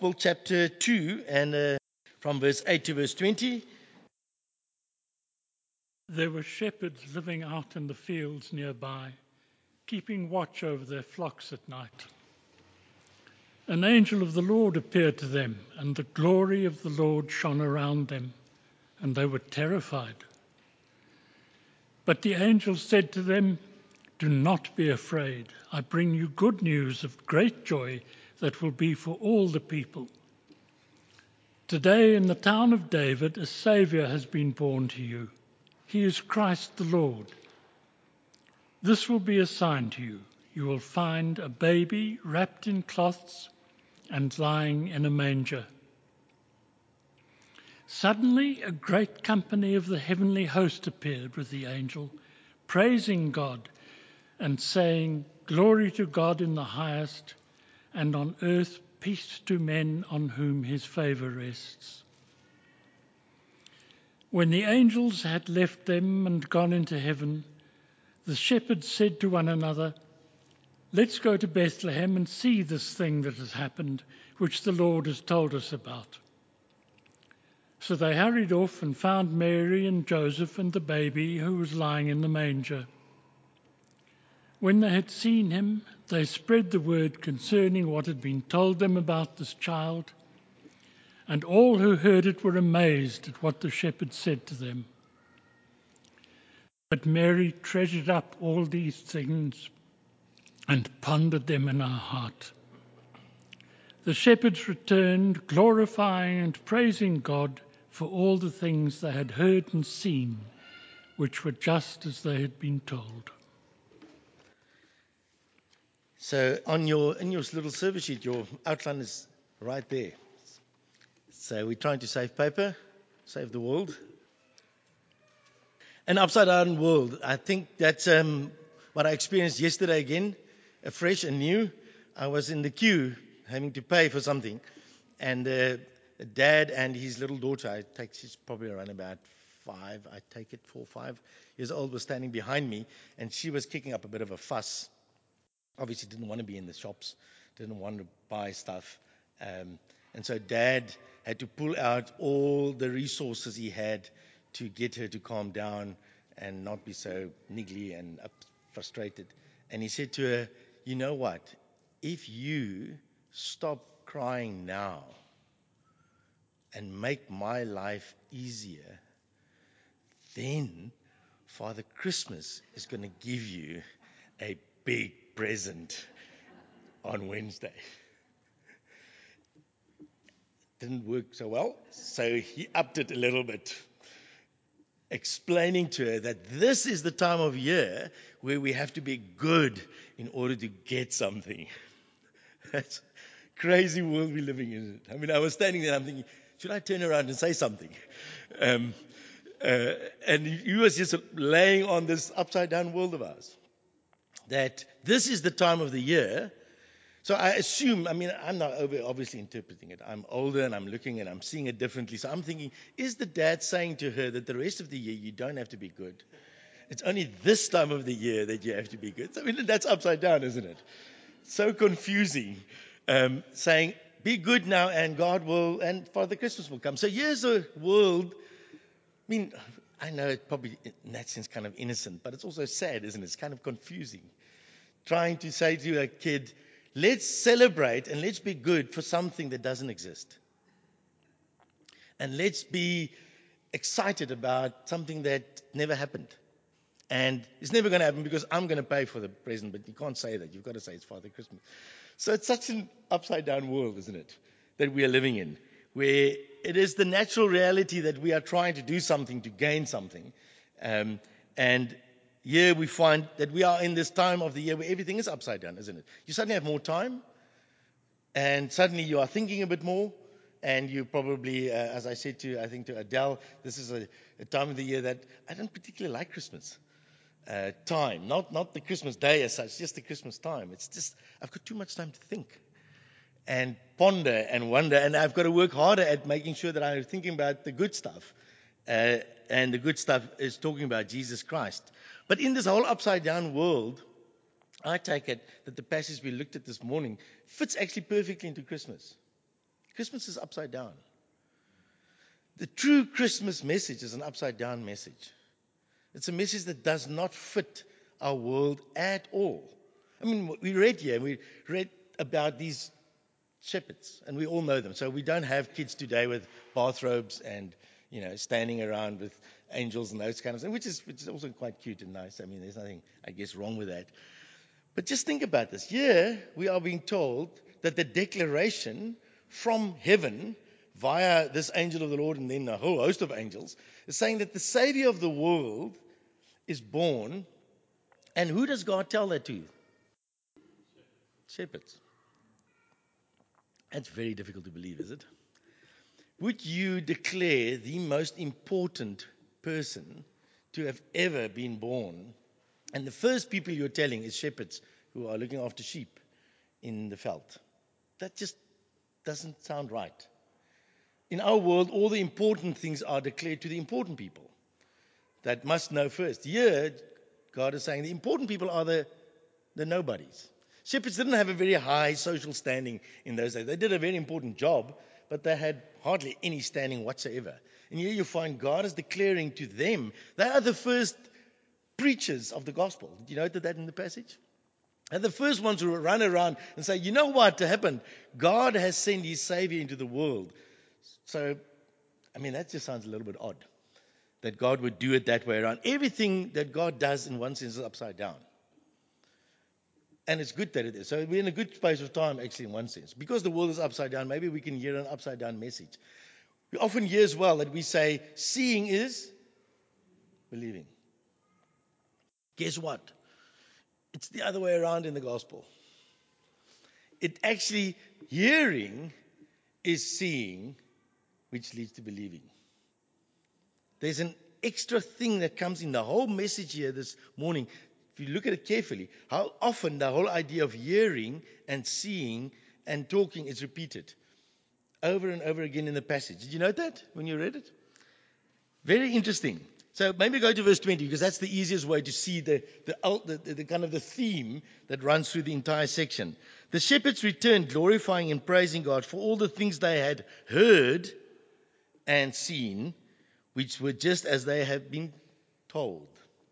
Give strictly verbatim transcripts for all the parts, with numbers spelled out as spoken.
Gospel chapter two and uh, from verse eight to verse twenty. There were shepherds living out in the fields nearby, keeping watch over their flocks at night. An angel of the Lord appeared to them, and the glory of the Lord shone around them, and they were terrified. But the angel said to them, "Do not be afraid. I bring you good news of great joy that will be for all the people. Today in the town of David a Saviour has been born to you. He is Christ the Lord. This will be a sign to you. You will find a baby wrapped in cloths and lying in a manger." Suddenly a great company of the heavenly host appeared with the angel, praising God and saying, "Glory to God in the highest, and on earth peace to men on whom his favour rests." When the angels had left them and gone into heaven, the shepherds said to one another, "Let's go to Bethlehem and see this thing that has happened, which the Lord has told us about." So they hurried off and found Mary and Joseph and the baby who was lying in the manger. When they had seen him, they spread the word concerning what had been told them about this child, and all who heard it were amazed at what the shepherds said to them. But Mary treasured up all these things and pondered them in her heart. The shepherds returned, glorifying and praising God for all the things they had heard and seen, which were just as they had been told. So on your in your little service sheet, your outline is right there. So we're trying to save paper, save the world. An upside down world. I think that's um, what I experienced yesterday again, afresh and new. I was in the queue having to pay for something, and uh, a dad and his little daughter, I take she's probably around about five, I take it four, five years old, was standing behind me, and she was kicking up a bit of a fuss. Obviously didn't want to be in the shops, didn't want to buy stuff. Um, and so Dad had to pull out all the resources he had to get her to calm down and not be so niggly and up, frustrated. And he said to her, "You know what? If you stop crying now and make my life easier, then Father Christmas is going to give you a big present on Wednesday." Didn't work so well, so he upped it a little bit, explaining to her that this is the time of year where we have to be good in order to get something. That's a crazy world we're living in. I mean, I was standing there, I'm thinking, should I turn around and say something? Um, uh, and he was just laying on this upside down world of ours, that this is the time of the year. So I assume, I mean, I'm not over obviously interpreting it. I'm older and I'm looking and I'm seeing it differently. So I'm thinking, is the dad saying to her that the rest of the year you don't have to be good? It's only this time of the year that you have to be good. I mean, that's upside down, isn't it? So confusing. Um, saying, be good now and God will, and Father Christmas will come. So here's a world, I mean, I know it probably in that sense kind of innocent, but it's also sad, isn't it? It's kind of confusing. Trying to say to a kid, let's celebrate and let's be good for something that doesn't exist. And let's be excited about something that never happened. And it's never going to happen because I'm going to pay for the present, but you can't say that. You've got to say it's Father Christmas. So it's such an upside down world, isn't it, that we are living in, where it is the natural reality that we are trying to do something to gain something. Um, and here we find that we are in this time of the year where everything is upside down, isn't it? You suddenly have more time, and suddenly you are thinking a bit more, and you probably, uh, as I said to, I think to Adele, this is a, a time of the year that I don't particularly like Christmas uh, time, not not the Christmas day as such, just the Christmas time. It's just, I've got too much time to think and ponder and wonder, and I've got to work harder at making sure that I'm thinking about the good stuff. Uh, and the good stuff is talking about Jesus Christ. But in this whole upside down world, I take it that the passage we looked at this morning fits actually perfectly into Christmas. Christmas is upside down. The true Christmas message is an upside down message. It's a message that does not fit our world at all. I mean, we read here, we read about these shepherds, and we all know them. So we don't have kids today with bathrobes and, you know, standing around with angels and those kind of things, which is, which is also quite cute and nice. I mean, there's nothing, I guess, wrong with that. But just think about this. Here we are being told that the declaration from heaven via this angel of the Lord and then a whole host of angels is saying that the Savior of the world is born. And who does God tell that to? Shepherds. That's very difficult to believe, is it? Would you declare the most important person to have ever been born, and the first people you're telling is shepherds who are looking after sheep in the veld? That just doesn't sound right. In our world, all the important things are declared to the important people that must know first. Here, God is saying the important people are the, the nobodies. Shepherds didn't have a very high social standing in those days. They did a very important job, but they had hardly any standing whatsoever. And here you find God is declaring to them, they are the first preachers of the gospel. Did you note that in the passage? And the first ones who run around and say, you know what happened? God has sent his Savior into the world. So, I mean, that just sounds a little bit odd, that God would do it that way around. Everything that God does in one sense is upside down. And it's good that it is. So we're in a good space of time, actually, in one sense. Because the world is upside down, maybe we can hear an upside down message. We often hear as well that we say, seeing is believing. Guess what? It's the other way around in the gospel. It actually, hearing is seeing, which leads to believing. There's an extra thing that comes in the whole message here this morning. If you look at it carefully, how often the whole idea of hearing and seeing and talking is repeated over and over again in the passage. Did you note that when you read it? Very interesting. So maybe go to verse twenty, because that's the easiest way to see the, the, the, the kind of the theme that runs through the entire section. The shepherds returned, glorifying and praising God for all the things they had heard and seen, which were just as they had been told.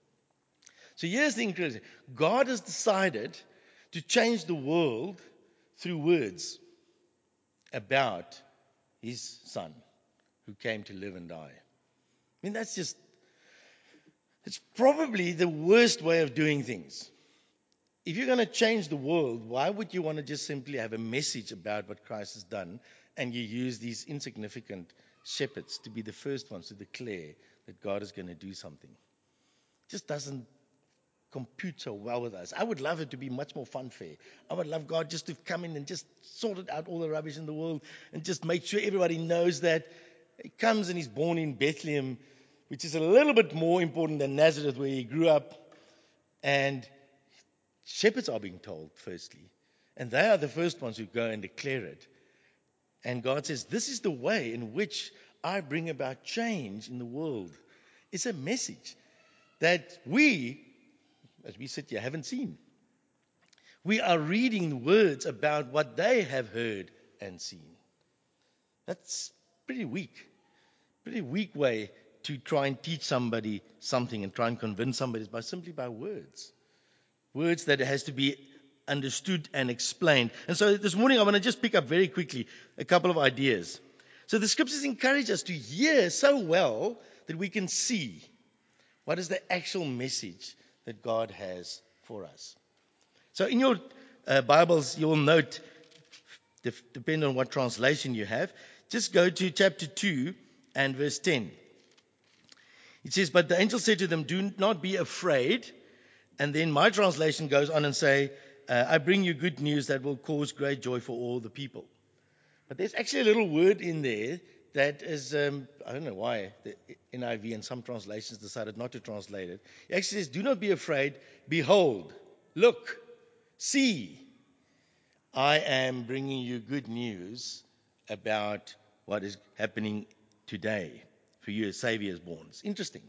So here's the incredible. God has decided to change the world through words about his Son who came to live and die. I mean, that's just, it's probably the worst way of doing things. If you're going to change the world, why would you want to just simply have a message about what Christ has done, and you use these insignificant shepherds to be the first ones to declare that God is going to do something? It just doesn't compute so well with us. I would love it to be much more funfair. I would love God just to come in and just sort out all the rubbish in the world and just make sure everybody knows that he comes and he's born in Bethlehem, which is a little bit more important than Nazareth where he grew up. And shepherds are being told, firstly. And they are the first ones who go and declare it. And God says, this is the way in which I bring about change in the world. It's a message that we, as we sit here, haven't seen. We are reading words about what they have heard and seen. That's pretty weak. Pretty weak way to try and teach somebody something and try and convince somebody by simply by words. Words that has to be understood and explained. And so this morning I want to just pick up very quickly a couple of ideas. So the scriptures encourage us to hear so well that we can see what is the actual message that God has for us. So in your uh, Bibles, you will note, def- depending on what translation you have, just go to chapter two and verse ten. It says, but the angel said to them, do not be afraid. And then my translation goes on and say, uh, I bring you good news that will cause great joy for all the people. But there's actually a little word in there that is, um, I don't know why the N I V and some translations decided not to translate it. It actually says, do not be afraid. Behold, look, see, I am bringing you good news about what is happening today. For you, a Savior is born. It's interesting.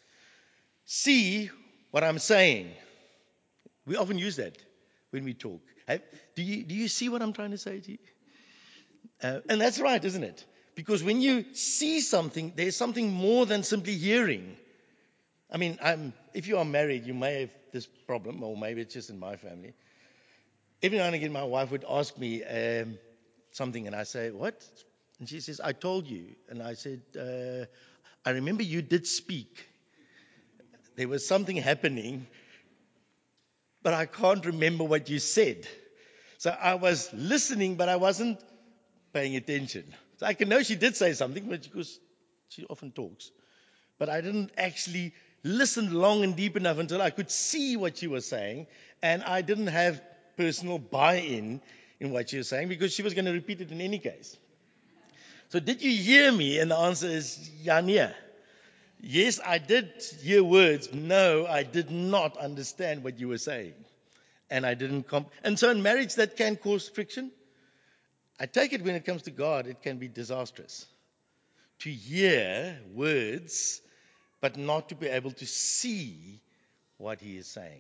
See what I'm saying. We often use that when we talk. Have, do you do you see what I'm trying to say to you? Uh, and that's right, isn't it? Because when you see something, there's something more than simply hearing. I mean, I'm, if you are married, you may have this problem, or maybe it's just in my family. Every now and again, my wife would ask me um, something, and I say, "What?" And she says, "I told you." And I said, uh, "I remember you did speak. There was something happening, but I can't remember what you said." So I was listening, but I wasn't paying attention. So I can know she did say something, but because she often talks. But I didn't actually listen long and deep enough until I could see what she was saying, and I didn't have personal buy-in in what she was saying because she was going to repeat it in any case. So did you hear me? And the answer is Yania. Yes, I did hear words. No, I did not understand what you were saying. And I didn't comp- and so in marriage that can cause friction. I take it when it comes to God, it can be disastrous. To hear words, but not to be able to see what he is saying.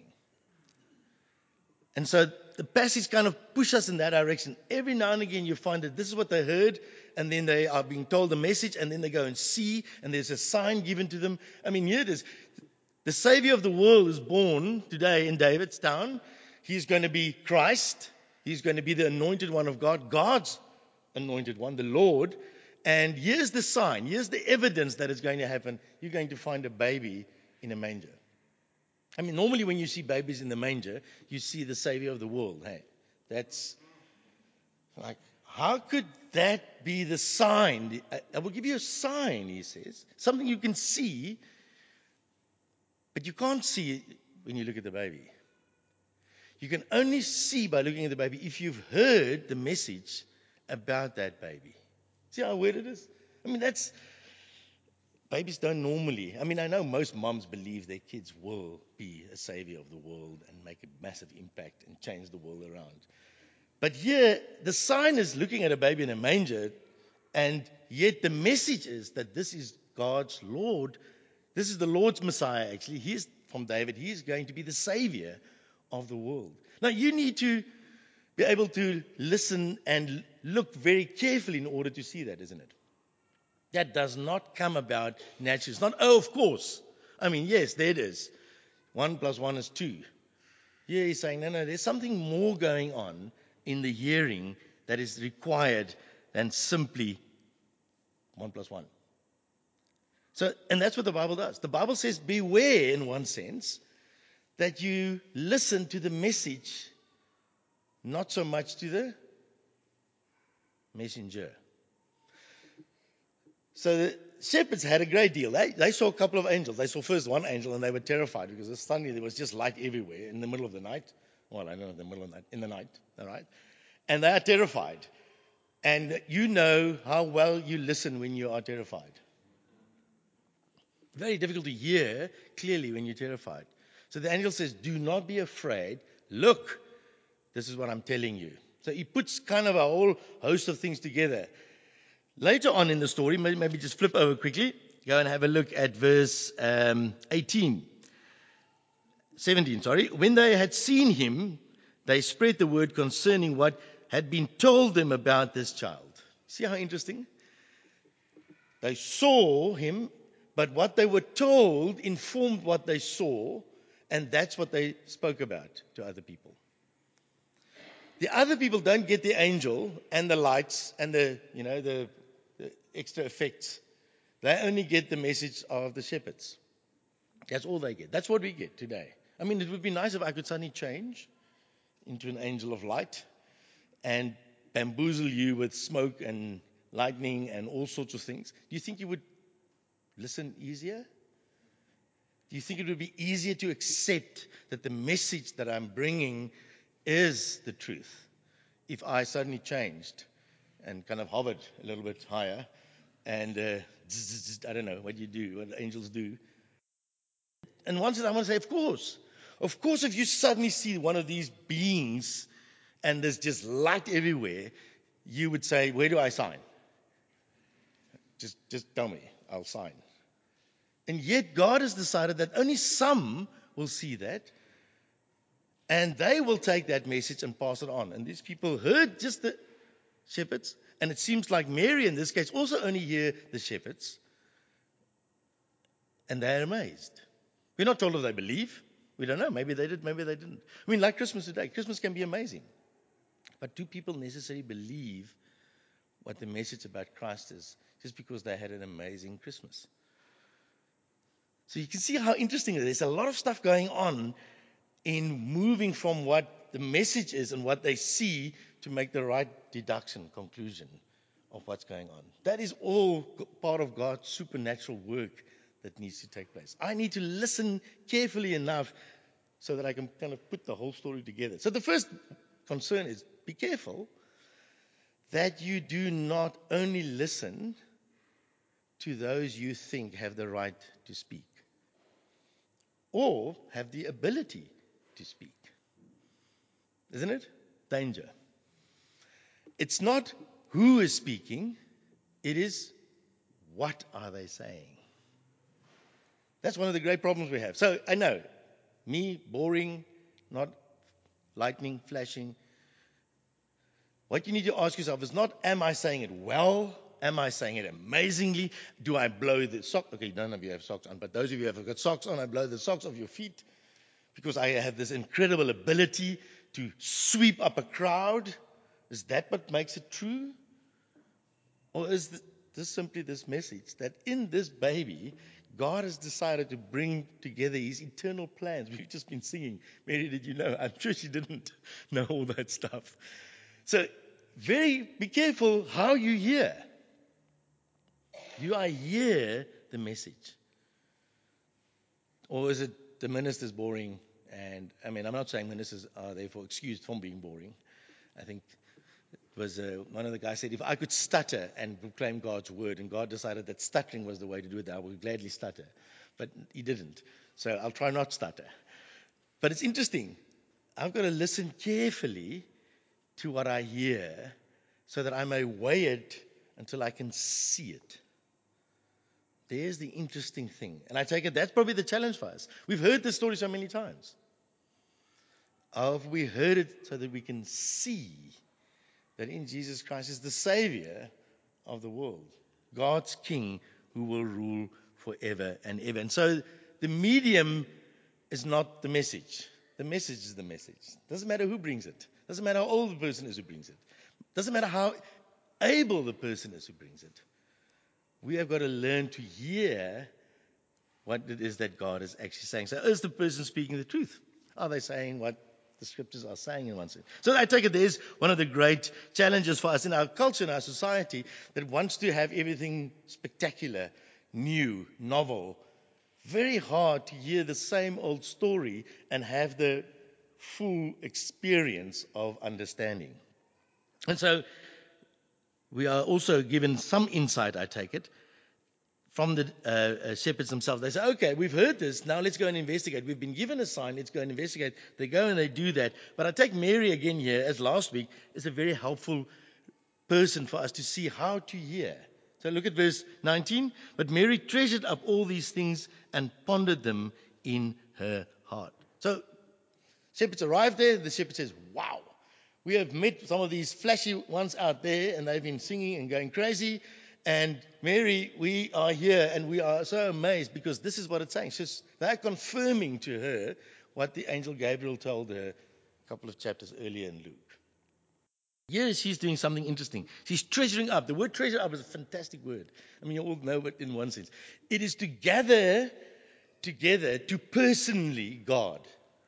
And so the passage kind of pushes us in that direction. Every now and again you find that this is what they heard, and then they are being told the message, and then they go and see, and there's a sign given to them. I mean, here it is. The Savior of the world is born today in David's town. He's going to be Christ. He's going to be the anointed one of God, God's anointed one, the Lord. And here's the sign. Here's the evidence that it's going to happen. You're going to find a baby in a manger. I mean, normally when you see babies in the manger, you see the Savior of the world. Hey, that's like, how could that be the sign? I will give you a sign, he says. Something you can see, but you can't see it when you look at the baby. You can only see by looking at the baby if you've heard the message about that baby. See how weird it is? I mean, that's, babies don't normally, I mean, I know most moms believe their kids will be a savior of the world and make a massive impact and change the world around. But here, the sign is looking at a baby in a manger, and yet the message is that this is God's Lord. This is the Lord's Messiah, actually. He's from David. He's going to be the savior of the world. Now, you need to be able to listen and look very carefully in order to see that, isn't it? That does not come about naturally. It's not, oh, of course. I mean, yes, there it is. One plus one is two. Here he's saying, no, no, there's something more going on in the hearing that is required than simply one plus one. So, and that's what the Bible does. The Bible says, beware, in one sense, that you listen to the message, not so much to the messenger. So the shepherds had a great deal. They, they saw a couple of angels. They saw first one angel, and they were terrified because suddenly there was just light everywhere in the middle of the night. Well, I don't know, in the middle of the night, in the night, all right? And they are terrified. And you know how well you listen when you are terrified. Very difficult to hear clearly when you're terrified. So the angel says, do not be afraid. Look, this is what I'm telling you. So he puts kind of a whole host of things together. Later on in the story, maybe just flip over quickly, go and have a look at verse um, eighteen, seventeen, sorry. When they had seen him, they spread the word concerning what had been told them about this child. See how interesting? They saw him, but what they were told informed what they saw, and that's what they spoke about to other people. The other people don't get the angel and the lights and the, you know, the, the extra effects. They only get the message of the shepherds. That's all they get. That's what we get today. I mean, it would be nice if I could suddenly change into an angel of light and bamboozle you with smoke and lightning and all sorts of things. Do you think you would listen easier? Do you think it would be easier to accept that the message that I'm bringing is the truth if I suddenly changed and kind of hovered a little bit higher and uh, zzz, zzz, I don't know what you do, what angels do? And once I want to say, of course. Of course, if you suddenly see one of these beings and there's just light everywhere, you would say, where do I sign? Just, just tell me, I'll sign. And yet God has decided that only some will see that, and they will take that message and pass it on. And these people heard just the shepherds, And it seems like Mary in this case also only hear the shepherds, and they're amazed. We're not told if they believe. We don't know. Maybe they did, maybe they didn't. I mean, like Christmas today. Christmas can be amazing. But do people necessarily believe what the message about Christ is just because they had an amazing Christmas? So you can see how interesting it is. There's a lot of stuff going on in moving from what the message is and what they see to make the right deduction, conclusion of what's going on. That is all part of God's supernatural work that needs to take place. I need to listen carefully enough so that I can kind of put the whole story together. So the first concern is be careful that you do not only listen to those you think have the right to speak or have the ability to speak. Isn't it? Danger. It's not who is speaking, it is what are they saying. That's one of the great problems we have. So I know, me, boring, not lightning flashing. What you need to ask yourself is not, am I saying it well? Am I saying it amazingly? Do I blow the sock? Okay, none of you have socks on, but those of you who have got socks on, I blow the socks off your feet because I have this incredible ability to sweep up a crowd. Is that what makes it true? Or is this simply this message that in this baby, God has decided to bring together his eternal plans? We've just been singing. Mary, did you know? I'm sure she didn't know all that stuff. So very be careful how you hear. Do I hear the message? Or is it the minister's boring? And I mean, I'm not saying ministers are therefore excused from being boring. I think it was uh, one of the guys said, if I could stutter and proclaim God's word, and God decided that stuttering was the way to do it, I would gladly stutter. But he didn't. So I'll try not stutter. But it's interesting. I've got to listen carefully to what I hear so that I may weigh it until I can see it. There's the interesting thing. And I take it that's probably the challenge for us. We've heard this story so many times. Have we heard it so that we can see that in Jesus Christ is the Savior of the world, God's King who will rule forever and ever. And so the medium is not the message. The message is the message. Doesn't matter who brings it. Doesn't matter how old the person is who brings it. Doesn't matter how able the person is who brings it. We have got to learn to hear what it is that God is actually saying. So is the person speaking the truth? Are they saying what the scriptures are saying in one sense? So I take it there's one of the great challenges for us in our culture, in our society, that wants to have everything spectacular, new, novel. Very hard to hear the same old story and have the full experience of understanding. And so we are also given some insight, I take it, from the uh, uh, shepherds themselves. They say, okay, we've heard this, now let's go and investigate. We've been given a sign, let's go and investigate. They go and they do that. But I take Mary again here, as last week, is a very helpful person for us to see how to hear. So look at verse nineteen. But Mary treasured up all these things and pondered them in her heart. So shepherds arrived there, the shepherd says, wow, we have met some of these flashy ones out there, and they've been singing and going crazy. And Mary, we are here, and we are so amazed because this is what it's saying. She's, they're confirming to her what the angel Gabriel told her a couple of chapters earlier in Luke. Here she's doing something interesting. She's treasuring up. The word treasure up is a fantastic word. I mean, you all know it in one sense. It is to gather together to personally God.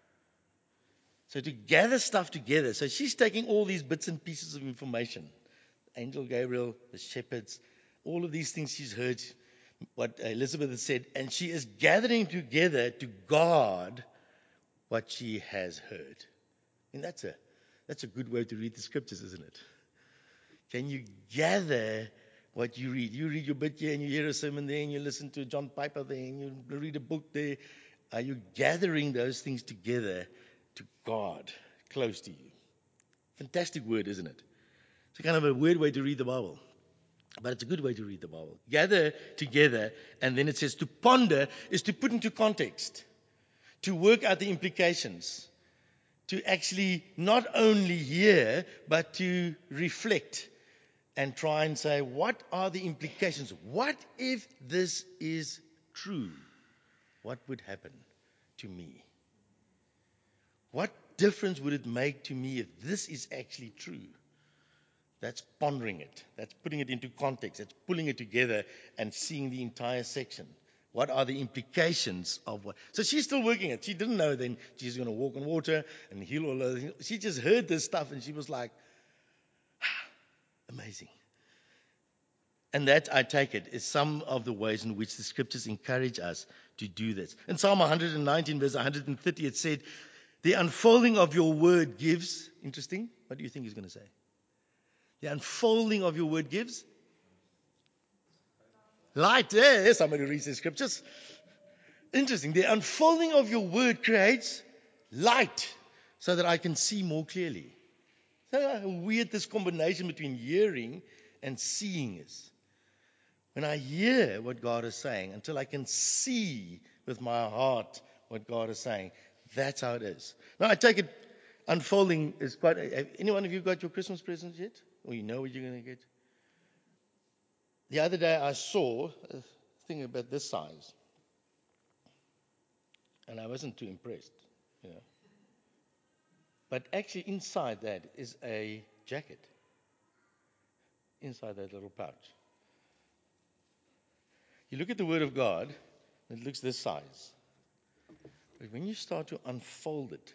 So to gather stuff together. So she's taking all these bits and pieces of information. Angel Gabriel, the shepherds, all of these things she's heard, what Elizabeth has said, and she is gathering together to God what she has heard. And that's a that's a good way to read the scriptures, isn't it? Can you gather what you read? You read your bit here and you hear a sermon there and you listen to John Piper there and you read a book there. Are you gathering those things together to God, close to you? Fantastic word, isn't it? It's kind of a weird way to read the Bible, but it's a good way to read the Bible. Gather together, and then it says to ponder is to put into context, to work out the implications, to actually not only hear, but to reflect and try and say, what are the implications? What if this is true? What would happen to me? What difference would it make to me if this is actually true? That's pondering it. That's putting it into context. That's pulling it together and seeing the entire section. What are the implications of what? So she's still working it. She didn't know then she's going to walk on water and heal all of things. She just heard this stuff and she was like, amazing. And that, I take it, is some of the ways in which the scriptures encourage us to do this. In Psalm one hundred nineteen, verse one hundred thirty, it said, the unfolding of your word gives, interesting, what do you think he's going to say? The unfolding of your word gives light. Yeah, somebody reads the scriptures. Interesting. The unfolding of your word creates light so that I can see more clearly. So how weird this combination between hearing and seeing is. When I hear what God is saying, until I can see with my heart what God is saying, that's how it is. Now, I take it unfolding is quite... Have any one of you got your Christmas presents yet? Or you know what you're going to get? The other day I saw a thing about this size. And I wasn't too impressed, you know. But actually inside that is a jacket. Inside that little pouch. You look at the Word of God, it looks this size. But when you start to unfold it,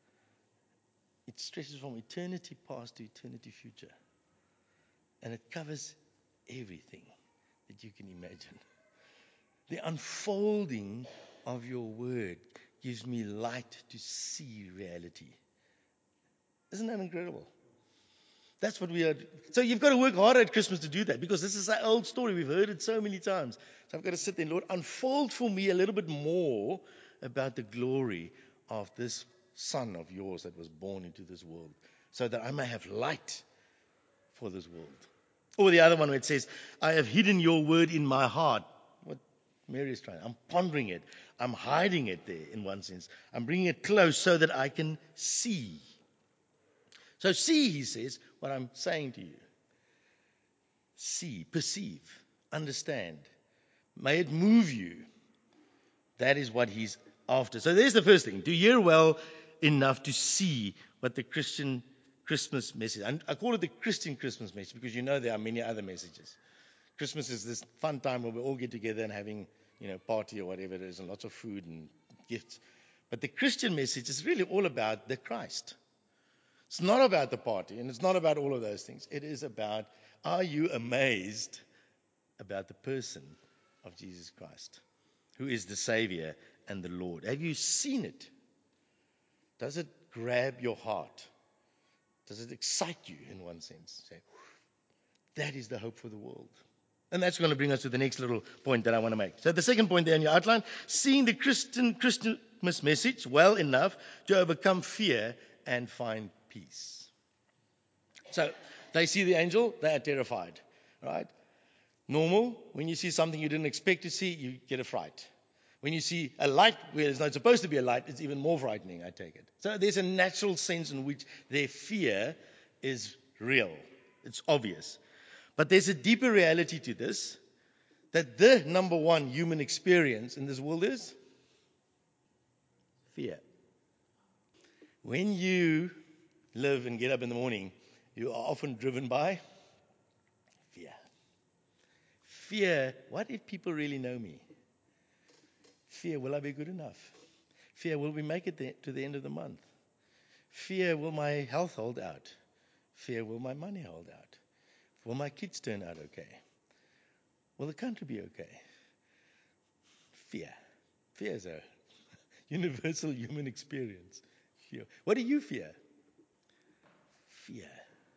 it stretches from eternity past to eternity future. And it covers everything that you can imagine. The unfolding of your Word gives me light to see reality. Isn't that incredible? That's what we are. So you've got to work harder at Christmas to do that, because this is an old story. We've heard it so many times. So I've got to sit there, Lord, unfold for me a little bit more about the glory of this Son of yours that was born into this world, so that I may have light for this world. Or the other one where it says, I have hidden your word in my heart. What Mary is trying. I'm pondering it. I'm hiding it there in one sense. I'm bringing it close so that I can see. So see, he says, what I'm saying to you. See, perceive, understand. May it move you. That is what he's after. So there's the first thing. To hear well enough to see what the Christian Christmas message. And I call it the Christian Christmas message because you know there are many other messages. Christmas is this fun time where we all get together and having, you know, party or whatever it is, and lots of food and gifts. But the Christian message is really all about the Christ. It's not about the party, and it's not about all of those things. It is about, are you amazed about the person of Jesus Christ, who is the Savior and the Lord? Have you seen it? Does it grab your heart? Does it excite you in one sense? Say, that is the hope for the world. And that's going to bring us to the next little point that I want to make. So the second point there in your outline, seeing the Christian Christmas message well enough to overcome fear and find peace. So they see the angel, they are terrified, right? Normal, when you see something you didn't expect to see, you get a fright. When you see a light where there's not supposed to be a light, it's even more frightening, I take it. So there's a natural sense in which their fear is real. It's obvious. But there's a deeper reality to this, that the number one human experience in this world is fear. When you live and get up in the morning, you are often driven by fear. Fear, what if people really know me? Fear, will I be good enough? Fear, will we make it there to the end of the month? Fear, will my health hold out? Fear, will my money hold out? Will my kids turn out okay? Will the country be okay? Fear. Fear is a universal human experience. Fear. What do you fear? Fear.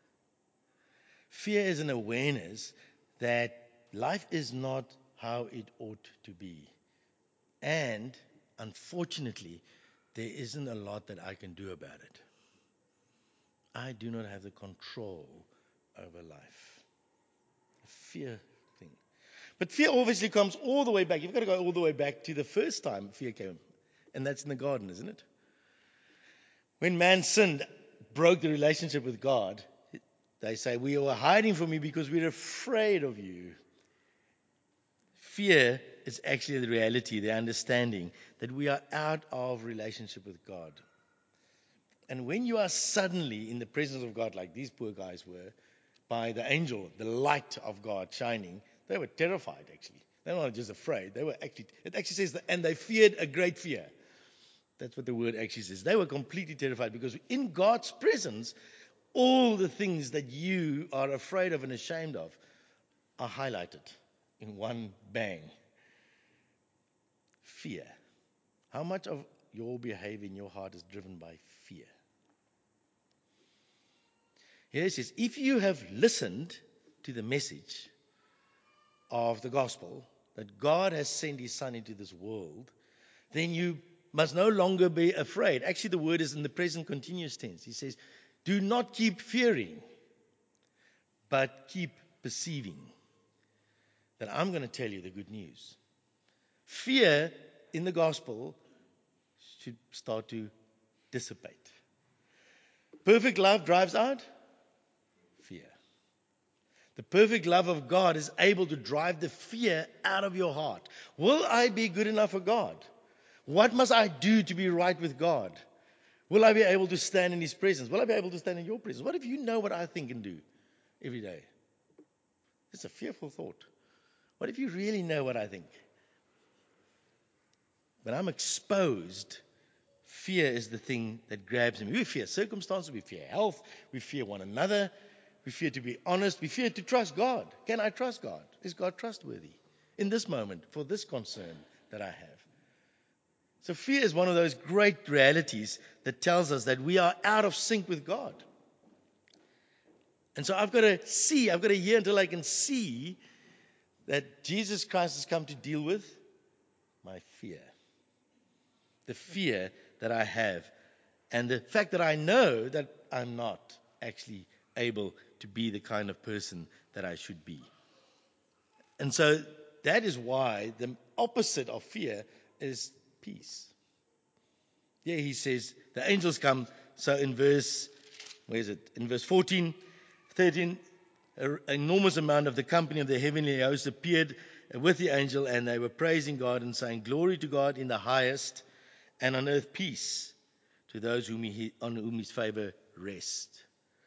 Fear is an awareness that life is not how it ought to be. And, unfortunately, there isn't a lot that I can do about it. I do not have the control over life. Fear thing. But fear obviously comes all the way back. You've got to go all the way back to the first time fear came. And that's in the garden, isn't it? When man sinned, broke the relationship with God, They say, we are hiding from you because we're afraid of you. Fear is actually the reality, the understanding that we are out of relationship with God. And when you are suddenly in the presence of God, like these poor guys were, by the angel, the light of God shining, they were terrified, actually. They were not just afraid. They were actually, it actually says, that, and they feared a great fear. That's what the word actually says. They were completely terrified because in God's presence, all the things that you are afraid of and ashamed of are highlighted in one bang. Fear. How much of your behavior in your heart is driven by fear? Here it says, if you have listened to the message of the gospel, that God has sent his son into this world, then you must no longer be afraid. Actually, the word is in the present continuous tense. He says, do not keep fearing, but keep perceiving that I'm going to tell you the good news. Fear in the gospel should start to dissipate. Perfect love drives out fear. The perfect love of God is able to drive the fear out of your heart. Will I be good enough for God? What must I do to be right with God? Will I be able to stand in his presence? Will I be able to stand in your presence? What if you know what I think and do every day? It's a fearful thought. What if you really know what I think? When I'm exposed, fear is the thing that grabs me. We fear circumstances, we fear health, we fear one another, we fear to be honest, we fear to trust God. Can I trust God? Is God trustworthy in this moment for this concern that I have? So fear is one of those great realities that tells us that we are out of sync with God. And so I've got to see, I've got to hear until I can see that Jesus Christ has come to deal with my fear. The fear that I have. And the fact that I know that I'm not actually able to be the kind of person that I should be. And so that is why the opposite of fear is peace. Yeah, he says, the angels come. So in verse, where is it? In verse fourteen, thirteen, an enormous amount of the company of the heavenly host appeared with the angel, and they were praising God and saying, glory to God in the highest, and on earth peace to those whom he, on whom his favor rests.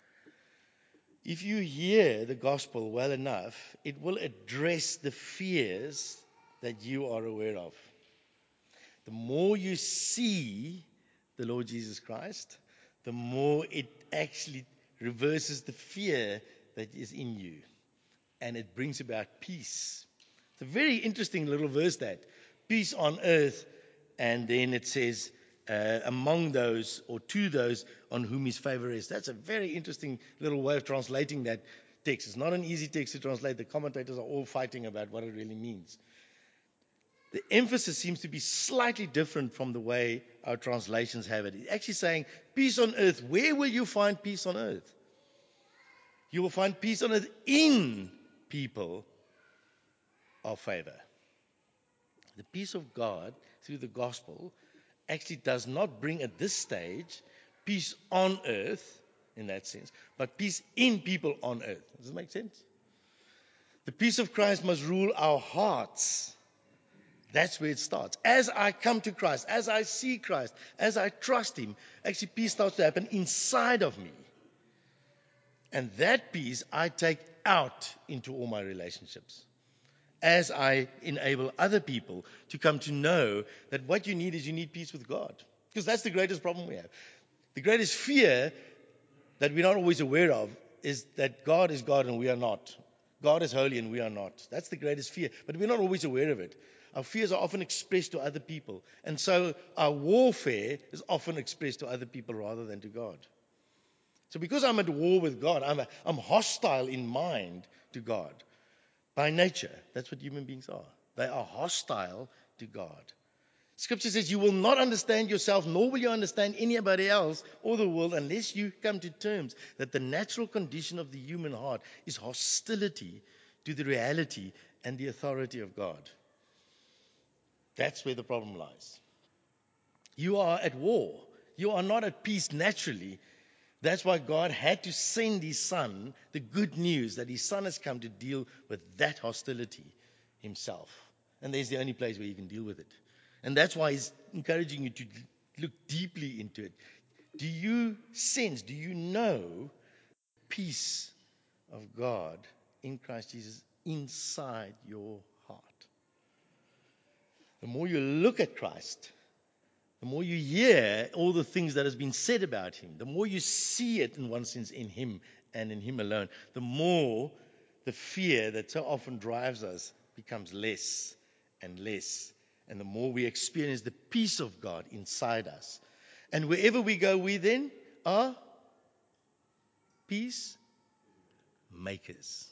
If you hear the gospel well enough, it will address the fears that you are aware of. The more you see the Lord Jesus Christ, the more it actually reverses the fear that is in you. And it brings about peace. It's a very interesting little verse, that. Peace on earth. And then it says, uh, among those, or to those on whom his favor is. That's a very interesting little way of translating that text. It's not an easy text to translate. The commentators are all fighting about what it really means. The emphasis seems to be slightly different from the way our translations have it. It's actually saying, peace on earth. Where will you find peace on earth? You will find peace on earth in people of favor. The peace of God through the gospel actually does not bring at this stage peace on earth in that sense, but peace in people on earth. Does it make sense? The peace of Christ must rule our hearts. That's where it starts. As I come to Christ, as I see Christ, as I trust him, actually peace starts to happen inside of me. And that peace I take out into all my relationships. As I enable other people to come to know that what you need is you need peace with God. Because that's the greatest problem we have. The greatest fear that we're not always aware of is that God is God and we are not. God is holy and we are not. That's the greatest fear. But we're not always aware of it. Our fears are often expressed to other people. And so our warfare is often expressed to other people rather than to God. So because I'm at war with God, I'm, a, I'm hostile in mind to God. By nature, that's what human beings are. They are hostile to God. Scripture says you will not understand yourself, nor will you understand anybody else or the world unless you come to terms that the natural condition of the human heart is hostility to the reality and the authority of God. That's where the problem lies. You are at war. You are not at peace naturally That's why God had to send his son, the good news that his son has come to deal with that hostility himself. And there's the only place where you can deal with it. And that's why he's encouraging you to look deeply into it. Do you sense, do you know peace of God in Christ Jesus inside your heart? The more you look at Christ, the more you hear all the things that has been said about him, the more you see it in one sense in him and in him alone, the more the fear that so often drives us becomes less and less. And the more we experience the peace of God inside us. And wherever we go, we then are peace makers.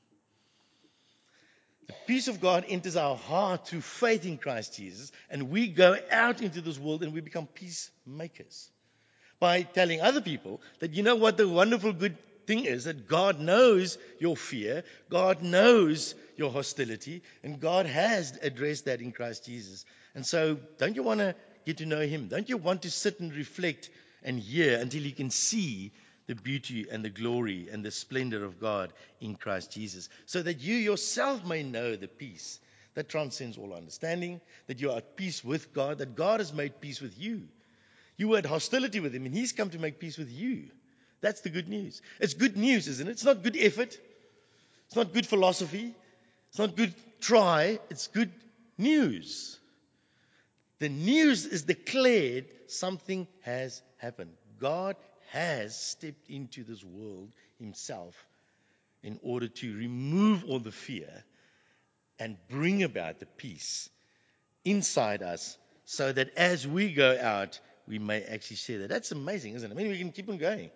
The peace of God enters our heart through faith in Christ Jesus, and we go out into this world and we become peacemakers by telling other people that, you know what, the wonderful good thing is that God knows your fear, God knows your hostility, and God has addressed that in Christ Jesus. And so, don't you want to get to know him? Don't you want to sit and reflect and hear until you can see the beauty and the glory and the splendor of God in Christ Jesus, so that you yourself may know the peace that transcends all understanding, that you are at peace with God, that God has made peace with you. You were at hostility with him, and he's come to make peace with you. That's the good news. It's good news, isn't it? It's not good effort. It's not good philosophy. It's not good try. It's good news. The news is declared something has happened. God has stepped into this world himself in order to remove all the fear and bring about the peace inside us, so that as we go out, we may actually share that. That's amazing, isn't it? I mean, we can keep on going.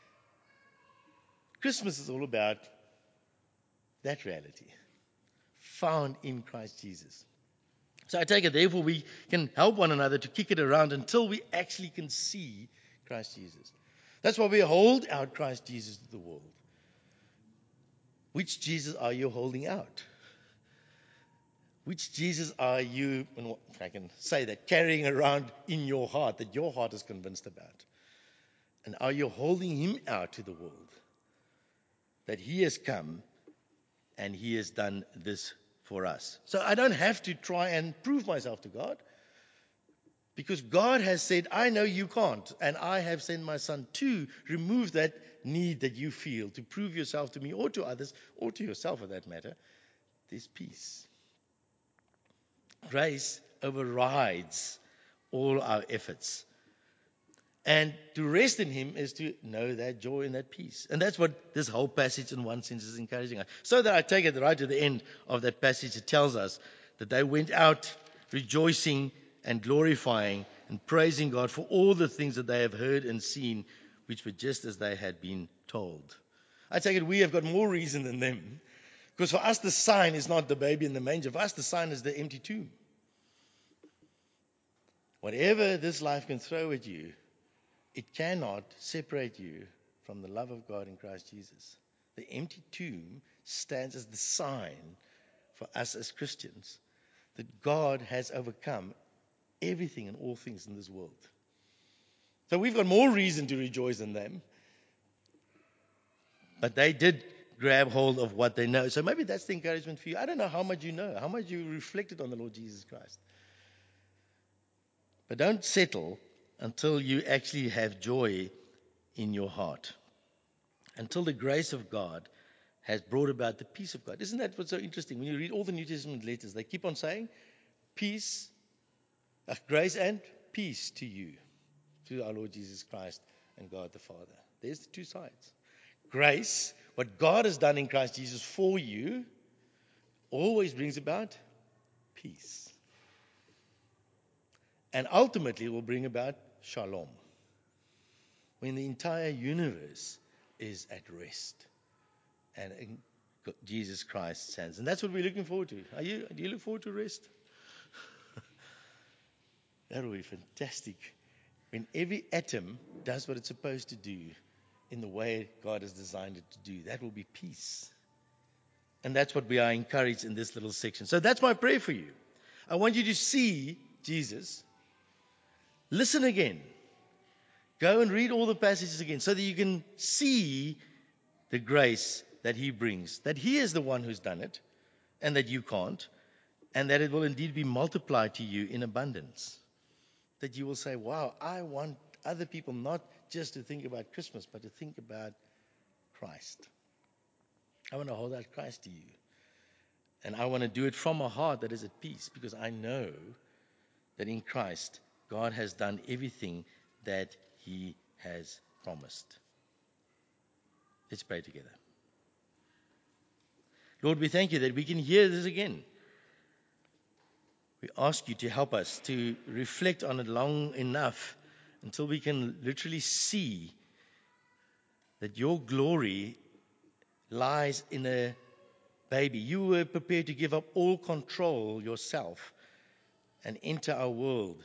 Christmas is all about that reality found in Christ Jesus. So I take it, therefore, we can help one another to kick it around until we actually can see Christ Jesus. That's why we hold out Christ Jesus to the world. Which Jesus are you holding out? Which Jesus are you, if I can say that, carrying around in your heart, that your heart is convinced about? And are you holding him out to the world? That he has come and he has done this for us. So I don't have to try and prove myself to God, because God has said, I know you can't, and I have sent my son to remove that need that you feel to prove yourself to me or to others, or to yourself for that matter. There's peace. Grace overrides all our efforts. And to rest in him is to know that joy and that peace. And that's what this whole passage in one sense is encouraging us. So that I take it right to the end of that passage, it tells us that they went out rejoicing and glorifying and praising God for all the things that they have heard and seen, which were just as they had been told. I take it we have got more reason than them, because for us the sign is not the baby in the manger. For us the sign is the empty tomb. Whatever this life can throw at you, it cannot separate you from the love of God in Christ Jesus. The empty tomb stands as the sign for us as Christians that God has overcome everything and all things in this world. So we've got more reason to rejoice than them. But they did grab hold of what they know. So maybe that's the encouragement for you. I don't know how much you know, how much you reflected on the Lord Jesus Christ. But don't settle until you actually have joy in your heart. Until the grace of God has brought about the peace of God. Isn't that what's so interesting? When you read all the New Testament letters, they keep on saying, peace, uh, grace and peace to you, through our Lord Jesus Christ and God the Father. There's the two sides. Grace, what God has done in Christ Jesus for you, always brings about peace. And ultimately will bring about shalom, when the entire universe is at rest and in Jesus Christ's hands. And that's what we're looking forward to. Are you, do you look forward to rest? That will be fantastic. When every atom does what it's supposed to do in the way God has designed it to do, that will be peace. And that's what we are encouraged in this little section. So that's my prayer for you. I want you to see Jesus. Listen again. Go and read all the passages again so that you can see the grace that he brings, that he is the one who's done it and that you can't, and that it will indeed be multiplied to you in abundance. That you will say, wow, I want other people not just to think about Christmas, but to think about Christ. I want to hold out Christ to you. And I want to do it from a heart that is at peace, because I know that in Christ, God has done everything that he has promised. Let's pray together. Lord, we thank you that we can hear this again. We ask you to help us to reflect on it long enough until we can literally see that your glory lies in a baby. You were prepared to give up all control yourself and enter our world.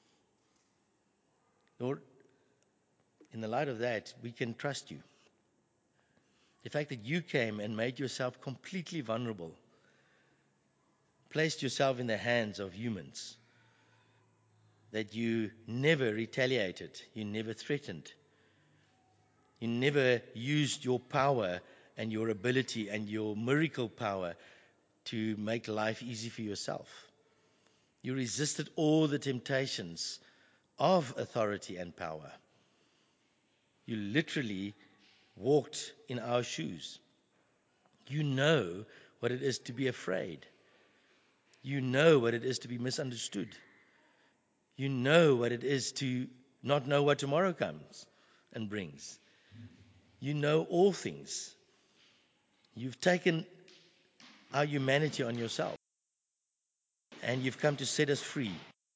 Lord, in the light of that, we can trust you. The fact that you came and made yourself completely vulnerable, placed yourself in the hands of humans, that you never retaliated, you never threatened, you never used your power and your ability and your miracle power to make life easy for yourself. You resisted all the temptations of authority and power. You literally walked in our shoes. You know what it is to be afraid. You know what it is to be misunderstood. You know what it is to not know what tomorrow comes and brings. You know all things. You've taken our humanity on yourself, and you've come to set us free.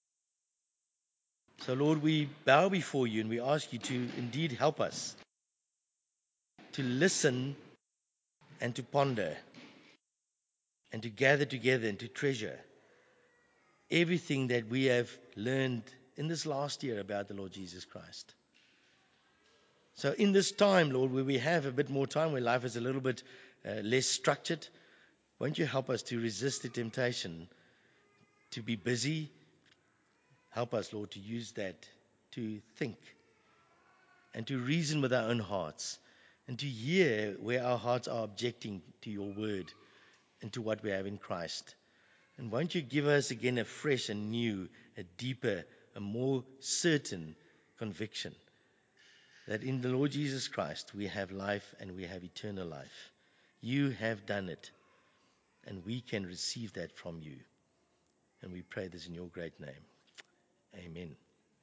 So, Lord, we bow before you and we ask you to indeed help us to listen and to ponder and to gather together and to treasure everything that we have learned in this last year about the Lord Jesus Christ. So in this time, Lord, where we have a bit more time, where life is a little bit uh, less structured, won't you help us to resist the temptation to be busy? Help us, Lord, to use that to think and to reason with our own hearts and to hear where our hearts are objecting to your word and to what we have in Christ. And won't you give us again a fresh and new, a deeper, a more certain conviction that in the Lord Jesus Christ we have life and we have eternal life. You have done it, and we can receive that from you. And we pray this in your great name. Amen.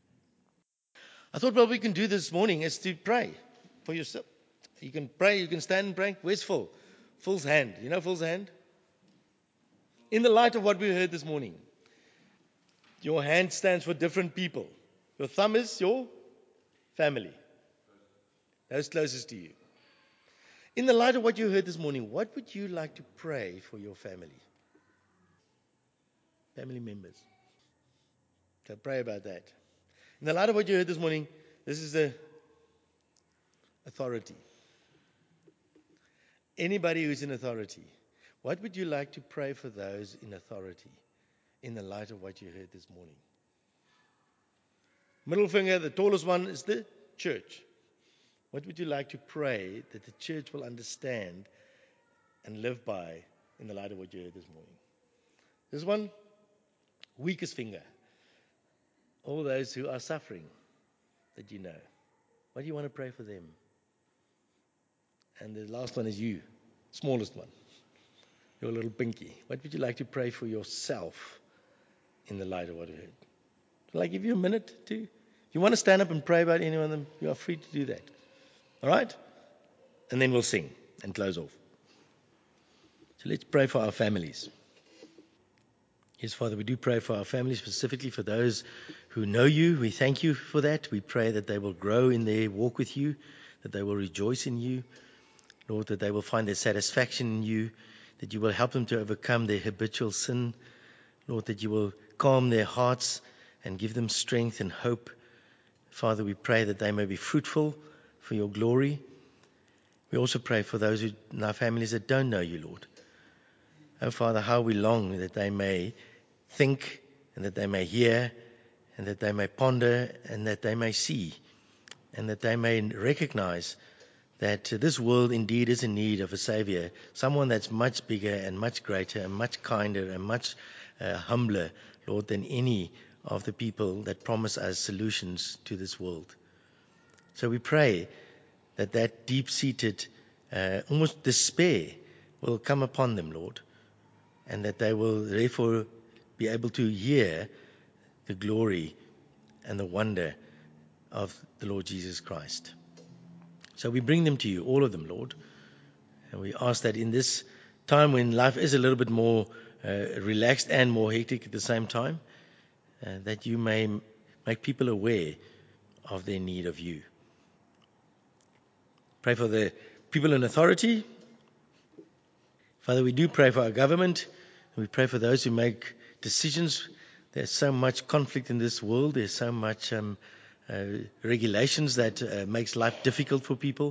I thought what we can do this morning is to pray for yourself. You can pray, you can stand and pray. Where's Phil? Phil's hand. You know Phil's hand? In the light of what we heard this morning, your hand stands for different people. Your thumb is your family. Those closest to you. In the light of what you heard this morning, what would you like to pray for your family? Family members. So pray about that. In the light of what you heard this morning, this is the authority. Anybody who's in authority, what would you like to pray for those in authority in the light of what you heard this morning? Middle finger, the tallest one, is the church. What would you like to pray that the church will understand and live by in the light of what you heard this morning? This one, weakest finger. All those who are suffering that you know. What do you want to pray for them? And the last one is you, smallest one, your little pinky. What would you like to pray for yourself in the light of what you heard? Shall I give you a minute to? If you want to stand up and pray about any one of them, you are free to do that. All right? And then we'll sing and close off. So let's pray for our families. Yes, Father, we do pray for our families, specifically for those who know you. We thank you for that. We pray that they will grow in their walk with you, that they will rejoice in you, Lord, that they will find their satisfaction in you, that you will help them to overcome their habitual sin, Lord, that you will calm their hearts and give them strength and hope. Father, we pray that they may be fruitful for your glory. We also pray for those who, in our families that don't know you, Lord. Oh, Father, how we long that they may think and that they may hear and that they may ponder and that they may see and that they may recognize that this world indeed is in need of a Savior, someone that's much bigger and much greater and much kinder and much uh, humbler, Lord, than any of the people that promise us solutions to this world. So we pray that that deep-seated, uh, almost despair will come upon them, Lord, and that they will therefore be able to hear the glory and the wonder of the Lord Jesus Christ. So we bring them to you, all of them, Lord, and we ask that in this time when life is a little bit more uh, relaxed and more hectic at the same time, uh, that you may make people aware of their need of you. Pray for the people in authority. Father, we do pray for our government, and we pray for those who make decisions. There's so much conflict in this world. There's so much um, uh, regulations that uh, makes life difficult for people.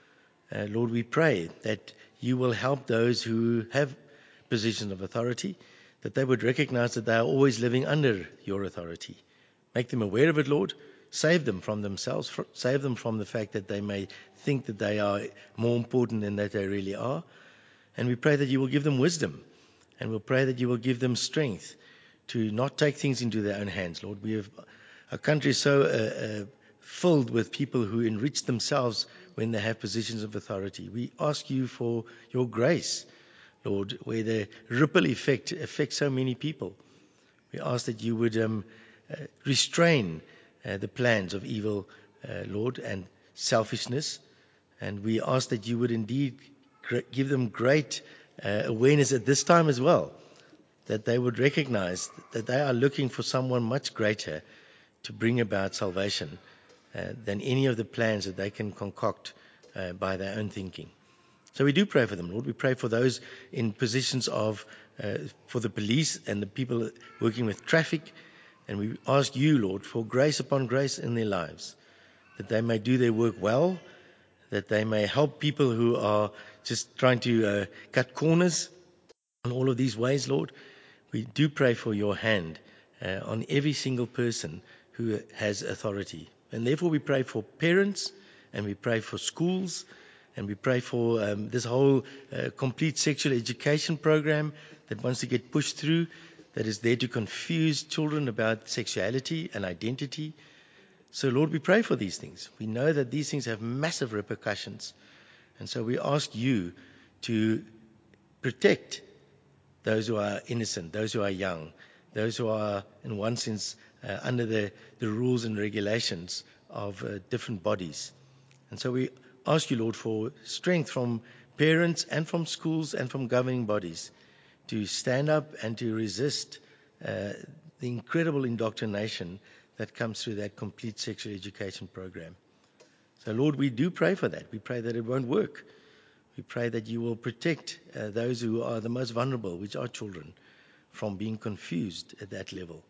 Uh, Lord, we pray that you will help those who have positions of authority, that they would recognize that they are always living under your authority. Make them aware of it, Lord. Save them from themselves. Save them from the fact that they may think that they are more important than that they really are. And we pray that you will give them wisdom. And we'll pray that you will give them strength to not take things into their own hands, Lord. We have our country is so uh, uh, filled with people who enrich themselves when they have positions of authority. We ask you for your grace, Lord, where the ripple effect affects so many people. We ask that you would um, uh, restrain uh, the plans of evil, uh, Lord, and selfishness. And we ask that you would indeed give them great uh, awareness at this time as well, that they would recognize that they are looking for someone much greater to bring about salvation uh, than any of the plans that they can concoct uh, by their own thinking. So we do pray for them, Lord. We pray for those in positions of, uh, for the police and the people working with traffic. And we ask you, Lord, for grace upon grace in their lives, that they may do their work well, that they may help people who are just trying to uh, cut corners in all of these ways, Lord. We do pray for your hand uh, on every single person who has authority. And therefore we pray for parents, and we pray for schools, and we pray for um, this whole uh, complete sexual education program that wants to get pushed through, that is there to confuse children about sexuality and identity. So, Lord, we pray for these things. We know that these things have massive repercussions. And so we ask you to protect those who are innocent, those who are young, those who are, in one sense, uh, under the, the rules and regulations of uh, different bodies. And so we ask you, Lord, for strength from parents and from schools and from governing bodies to stand up and to resist uh, the incredible indoctrination that comes through that complete sexual education program. So, Lord, we do pray for that. We pray that it won't work. We pray that you will protect uh, those who are the most vulnerable, which are children, from being confused at that level.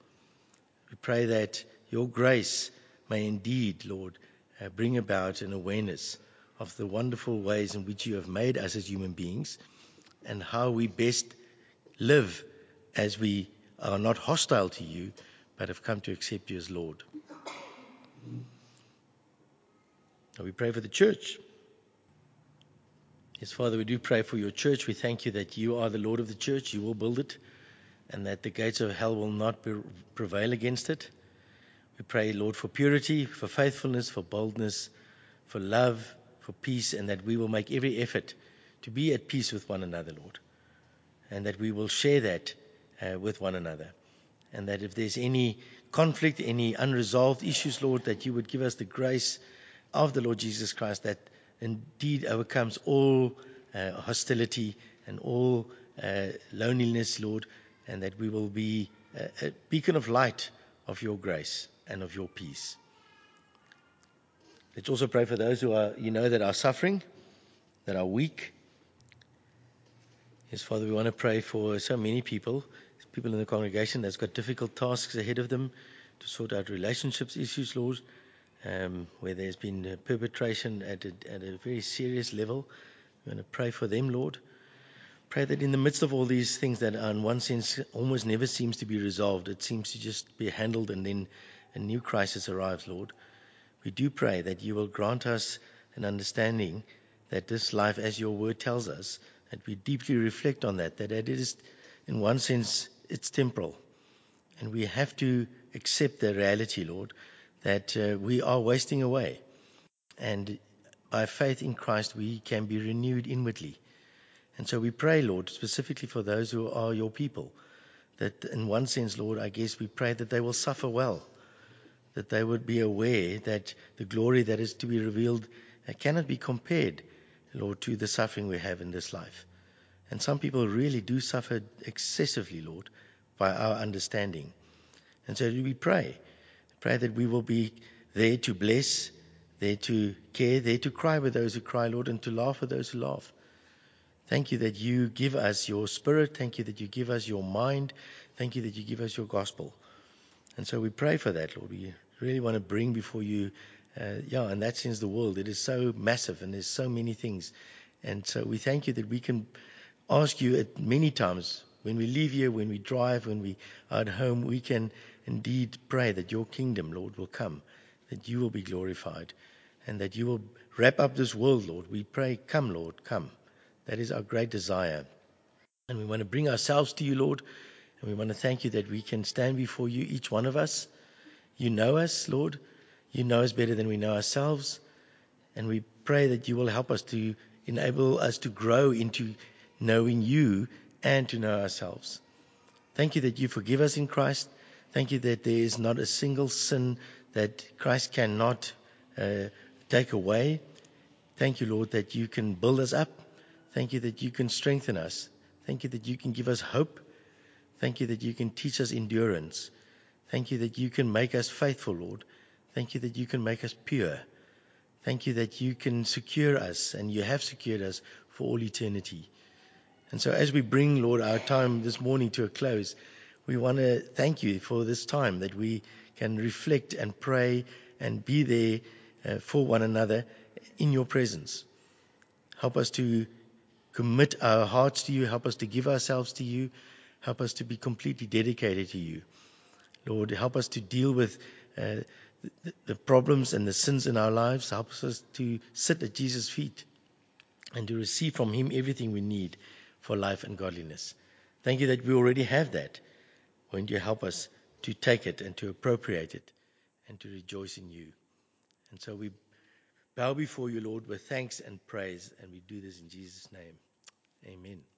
We pray that your grace may indeed, Lord, uh, bring about an awareness of the wonderful ways in which you have made us as human beings and how we best live as we are not hostile to you, but have come to accept you as Lord. And we pray for the church. Yes, Father, we do pray for your church. We thank you that you are the Lord of the church. You will build it, and that the gates of hell will not prevail against it. We pray, Lord, for purity, for faithfulness, for boldness, for love, for peace, and that we will make every effort to be at peace with one another, Lord, and that we will share that uh, with one another. And that if there's any conflict, any unresolved issues, Lord, that you would give us the grace of the Lord Jesus Christ that indeed overcomes all uh, hostility and all uh, loneliness, Lord, and that we will be a, a beacon of light of your grace and of your peace. Let's also pray for those who are, you know, that are suffering, that are weak. Yes, Father, we want to pray for so many people, people in the congregation that's got difficult tasks ahead of them to sort out relationships issues, Lord, um, where there's been perpetration at a, at a very serious level. We want to pray for them, Lord. Pray that in the midst of all these things that are in one sense almost never seems to be resolved, it seems to just be handled and then a new crisis arrives, Lord. we do pray that you will grant us an understanding that this life, as your word tells us, that we deeply reflect on that, that it is, in one sense, it's temporal. And we have to accept the reality, Lord, that uh, we are wasting away. And by faith in Christ, we can be renewed inwardly. And so we pray, Lord, specifically for those who are your people, that in one sense, Lord, I guess we pray that they will suffer well, that they would be aware that the glory that is to be revealed uh, cannot be compared, Lord, to the suffering we have in this life. And some people really do suffer excessively, Lord, by our understanding. And so we pray, pray that we will be there to bless, there to care, there to cry with those who cry, Lord, and to laugh with those who laugh. Thank you that you give us your spirit. Thank you that you give us your mind. Thank you that you give us your gospel. And so we pray for that, Lord. We really want to bring before you, uh, yeah, in that sense, the world. It is so massive and there's so many things. And so we thank you that we can ask you at many times when we leave here, when we drive, when we are at home, we can indeed pray that your kingdom, Lord, will come, that you will be glorified, and that you will wrap up this world, Lord. We pray, come, Lord, come. That is our great desire. And we want to bring ourselves to you, Lord, and we want to thank you that we can stand before you, each one of us. You know us, Lord. You know us better than we know ourselves. And we pray that you will help us to enable us to grow into knowing you and to know ourselves. Thank you that you forgive us in Christ. Thank you that there is not a single sin that Christ cannot uh, take away. Thank you, Lord, that you can build us up. Thank you that you can strengthen us. Thank you that you can give us hope. Thank you that you can teach us endurance. Thank you that you can make us faithful, Lord. Thank you that you can make us pure. Thank you that you can secure us, and you have secured us for all eternity. And so as we bring, Lord, our time this morning to a close, we want to thank you for this time that we can reflect and pray and be there uh, for one another in your presence. Help us to commit our hearts to you. Help us to give ourselves to you. Help us to be completely dedicated to you. Lord, help us to deal with uh, the, the problems and the sins in our lives. Help us to sit at Jesus' feet and to receive from him everything we need for life and godliness. Thank you that we already have that. Won't you help us to take it and to appropriate it and to rejoice in you? And so we bow before you, Lord, with thanks and praise, and we do this in Jesus' name. Amen.